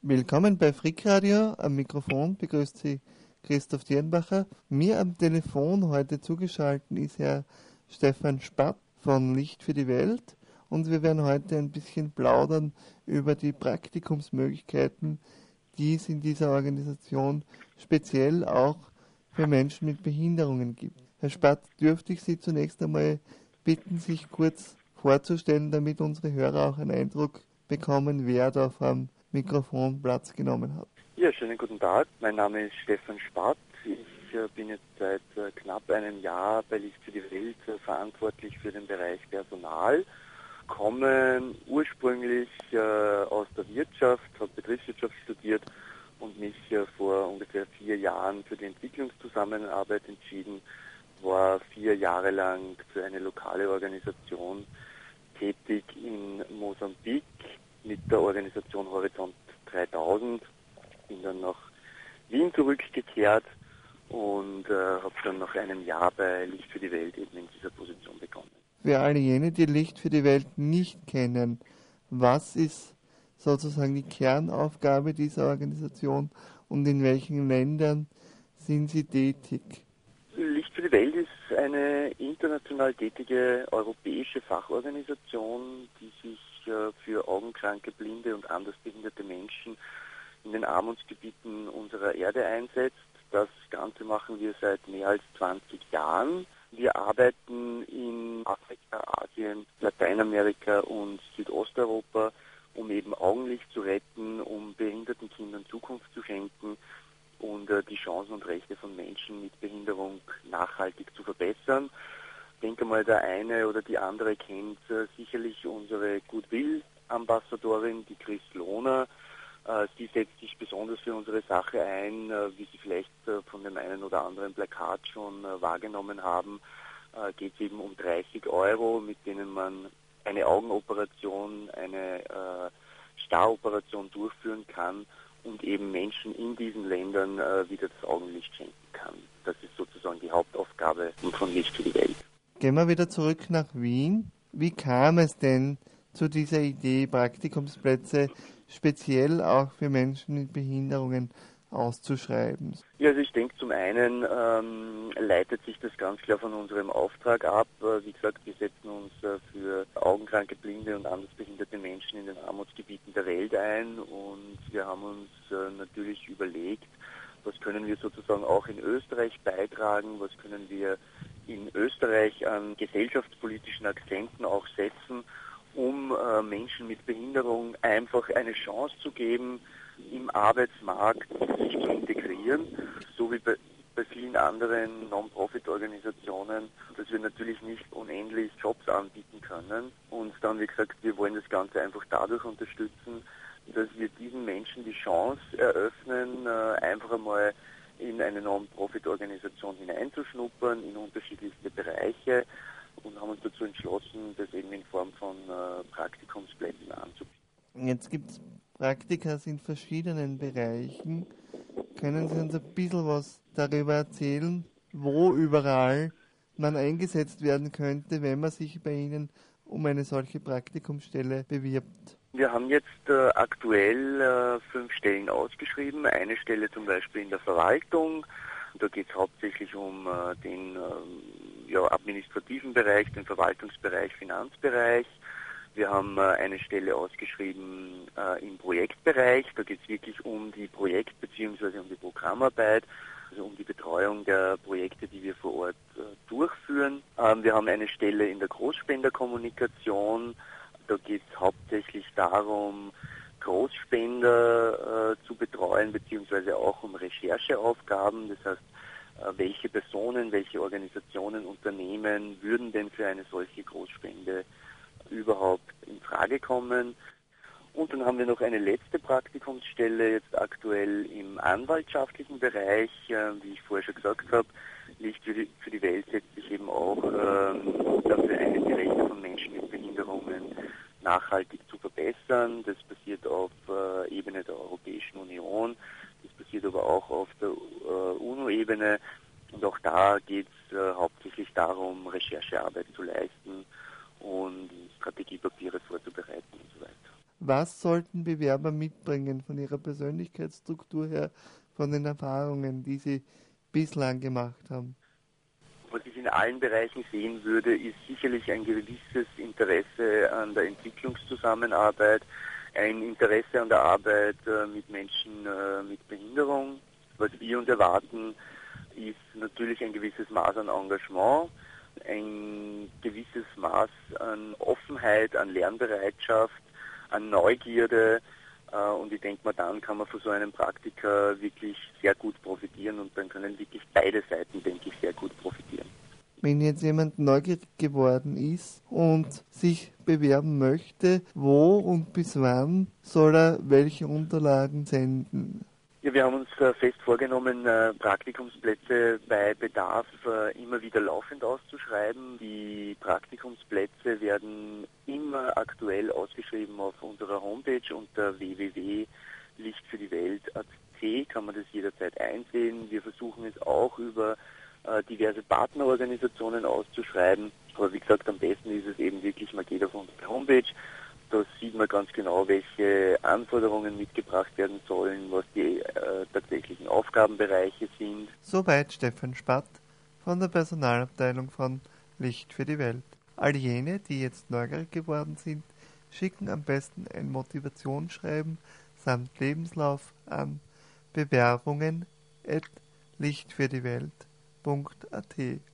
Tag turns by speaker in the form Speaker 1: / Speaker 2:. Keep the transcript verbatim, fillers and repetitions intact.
Speaker 1: Willkommen bei Frick Radio. Am Mikrofon begrüßt Sie Christoph Dirnbacher. Mir am Telefon heute zugeschaltet ist Herr Stefan Spatt von Licht für die Welt und wir werden heute ein bisschen plaudern über die Praktikumsmöglichkeiten, die es in dieser Organisation speziell auch für Menschen mit Behinderungen gibt. Herr Spatt, dürfte ich Sie zunächst einmal bitten, sich kurz vorzustellen, damit unsere Hörer auch einen Eindruck bekommen, wer da vom Mikrofon Platz genommen hat.
Speaker 2: Ja, schönen guten Tag. Mein Name ist Stefan Spatt. Ich äh, bin jetzt seit äh, knapp einem Jahr bei Licht für die Welt äh, verantwortlich für den Bereich Personal. Komme ursprünglich äh, aus der Wirtschaft, habe Betriebswirtschaft studiert und mich äh, vor ungefähr vier Jahren für die Entwicklungszusammenarbeit entschieden. War vier Jahre lang für eine lokale Organisation tätig in Mosambik mit der Organisation Horizont dreitausend. Bin dann nach Wien zurückgekehrt und äh, habe dann nach einem Jahr bei Licht für die Welt eben in dieser Position begonnen.
Speaker 1: Für alle jene, die Licht für die Welt nicht kennen, was ist sozusagen die Kernaufgabe dieser Organisation und in welchen Ländern sind Sie tätig?
Speaker 2: Licht für die Welt ist eine international tätige europäische Fachorganisation, die sich äh, für augenkranke, blinde und andersbehinderte Menschen in den Armutsgebieten unserer Erde einsetzt. Das Ganze machen wir seit mehr als zwanzig Jahren. Wir arbeiten in Afrika, Asien, Lateinamerika und Südosteuropa, um eben Augenlicht zu retten, um behinderten Kindern Zukunft zu schenken und äh, die Chancen und Rechte von Menschen mit Behinderung nachhaltig zu verbessern. Ich denke mal, der eine oder die andere kennt äh, sicherlich unsere Goodwill-Ambassadorin, die Chris Lohner. Äh, sie setzt sich besonders für unsere Sache ein, äh, wie Sie vielleicht äh, von dem einen oder anderen Plakat schon äh, wahrgenommen haben. Äh, geht es eben um dreißig Euro, mit denen man eine Augenoperation, eine äh, Staroperation durchführen kann und eben Menschen in diesen Ländern äh, wieder das Augenlicht schenken kann. Das ist sozusagen die Hauptaufgabe von Licht für die Welt.
Speaker 1: Gehen wir wieder zurück nach Wien. Wie kam es denn zu dieser Idee, Praktikumsplätze speziell auch für Menschen mit Behinderungen auszuschreiben?
Speaker 2: Ja, also ich denke, zum einen ähm, leitet sich das ganz klar von unserem Auftrag ab. Äh, wie gesagt, wir setzen uns äh, für augenkranke, blinde und andersbehinderte Menschen in den Armutsgebieten der Welt ein und wir haben uns äh, natürlich überlegt, was können wir sozusagen auch in Österreich beitragen, was können wir in Österreich an gesellschaftspolitischen Akzenten auch setzen, um äh, Menschen mit Behinderung einfach eine Chance zu geben, im Arbeitsmarkt sich zu integrieren, so wie bei, bei vielen anderen Non-Profit-Organisationen, dass wir natürlich nicht unendlich Jobs anbieten können. Und dann, wie gesagt, wir wollen das Ganze einfach dadurch unterstützen, dass wir diesen Menschen die Chance eröffnen, einfach einmal in eine Non-Profit-Organisation hineinzuschnuppern, in unterschiedlichste Bereiche und haben uns dazu entschlossen, das eben in Form von Praktikumsplätzen anzubieten.
Speaker 1: Jetzt gibt es Praktika in verschiedenen Bereichen. Können Sie uns ein bisschen was darüber erzählen, wo überall man eingesetzt werden könnte, wenn man sich bei Ihnen um eine solche Praktikumsstelle bewirbt?
Speaker 2: Wir haben jetzt äh, aktuell äh, fünf Stellen ausgeschrieben. Eine Stelle zum Beispiel in der Verwaltung. Da geht es hauptsächlich um äh, den äh, ja, administrativen Bereich, den Verwaltungsbereich, Finanzbereich. Wir haben äh, eine Stelle ausgeschrieben äh, im Projektbereich. Da geht es wirklich um die Projekt- bzw. um die Programmarbeit, also um die Betreuung der Projekte, die wir vor Ort äh, durchführen. Ähm, wir haben eine Stelle in der Großspenderkommunikation. Da geht es hauptsächlich darum, Großspender äh, zu betreuen, beziehungsweise auch um Rechercheaufgaben. Das heißt, äh, welche Personen, welche Organisationen, Unternehmen würden denn für eine solche Großspende überhaupt in Frage kommen. Und dann haben wir noch eine letzte Praktikumsstelle, jetzt aktuell im anwaltschaftlichen Bereich. Äh, wie ich vorher schon gesagt habe, Licht für die, für die Welt setzt sich eben auch ähm, dafür ein, die Rechte von Menschen mit Behinderungen nachhaltig zu verbessern. Das passiert auf äh, Ebene der Europäischen Union, das passiert aber auch auf der äh, UNO-Ebene. Und auch da geht es äh, hauptsächlich darum, Recherchearbeit zu leisten und Strategiepapiere vorzubereiten und so weiter.
Speaker 1: Was sollten Bewerber mitbringen von ihrer Persönlichkeitsstruktur her, von den Erfahrungen, die sie bislang gemacht haben?
Speaker 2: Was ich in allen Bereichen sehen würde, ist sicherlich ein gewisses Interesse an der Entwicklungszusammenarbeit, ein Interesse an der Arbeit äh, mit Menschen äh, mit Behinderung. Was wir uns erwarten, ist natürlich ein gewisses Maß an Engagement, ein gewisses Maß an Offenheit, an Lernbereitschaft, an Neugierde. Äh, und ich denke mal, dann kann man von so einem Praktika wirklich sehr gut profitieren und dann können wirklich beide Seiten, denke ich, sehr gut profitieren.
Speaker 1: Wenn jetzt jemand neugierig geworden ist und sich bewerben möchte, wo und bis wann soll er welche Unterlagen senden?
Speaker 2: Ja, wir haben uns äh, fest vorgenommen, äh, Praktikumsplätze bei Bedarf äh, immer wieder laufend auszuschreiben. Die Praktikumsplätze werden immer aktuell ausgeschrieben auf unserer Homepage unter w w w punkt licht für die welt punkt a t, kann man das jederzeit einsehen. Wir versuchen es auch über äh, diverse Partnerorganisationen auszuschreiben. Aber wie gesagt, am besten ist es eben wirklich, man geht auf unsere Homepage. Da sieht man ganz genau, welche Anforderungen mitgebracht werden sollen, was die äh, tatsächlichen Aufgabenbereiche sind.
Speaker 1: Soweit Stefan Spatt von der Personalabteilung von Licht für die Welt. All jene, die jetzt neugierig geworden sind, schicken am besten ein Motivationsschreiben samt Lebenslauf an bewerbungen at licht für die welt punkt a t.